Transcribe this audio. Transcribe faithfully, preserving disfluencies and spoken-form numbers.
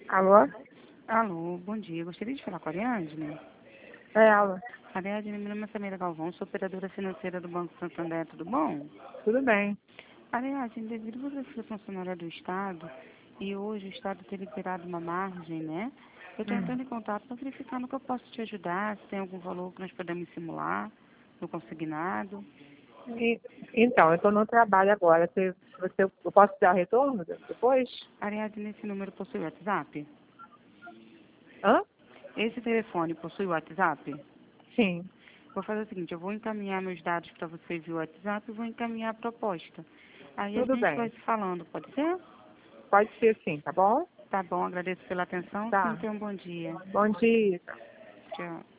Alô? Alô, bom dia. Gostaria de falar com a Ariadne? É ela. Ariadne, meu nome é Samira Galvão, sou operadora financeira do Banco Santander, tudo bom? Tudo bem. Ariadne, devido a você ser funcionária do Estado, e hoje o Estado ter liberado uma margem, né? Eu estou Hum. entrando em contato para verificar no que eu posso te ajudar, se tem algum valor que nós podemos simular no consignado. E- então, eu estou no trabalho agora. Você, você, eu posso dar retorno depois? Ariadne, esse número possui WhatsApp? Hã? Esse telefone possui WhatsApp? Sim. Vou fazer o seguinte, eu vou encaminhar meus dados para você via WhatsApp e vou encaminhar a proposta. Aí a Tudo gente vai bem. se falando, pode ser? Pode ser sim, tá bom? Tá bom, agradeço pela atenção, sim, Tá. tenha um bom dia. Bom dia. Tchau.